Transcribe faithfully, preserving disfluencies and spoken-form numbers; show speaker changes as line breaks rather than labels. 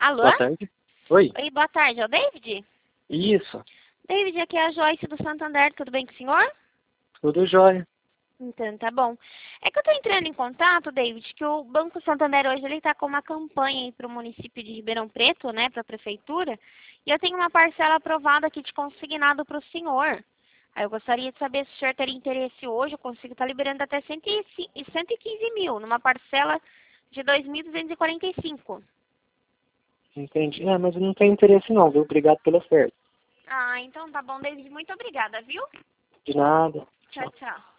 Alô?
Boa tarde. Oi.
Oi, boa tarde. É o David?
Isso.
David, aqui é a Joyce do Santander. Tudo bem com o senhor?
Tudo jóia.
Então, tá bom. É que eu tô entrando em contato, David, que o Banco Santander hoje ele tá com uma campanha aí pro município de Ribeirão Preto, né, pra prefeitura, e eu tenho uma parcela aprovada aqui de consignado pro senhor. Aí eu gostaria de saber se o senhor teria interesse hoje, eu consigo estar liberando até cento e quinze mil, numa parcela de dois mil duzentos e quarenta e cinco.
Entendi. Ah, mas eu não tenho interesse não, viu? Obrigado pela oferta.
Ah, então tá bom, David. Muito obrigada, viu?
De nada.
Tchau, tchau.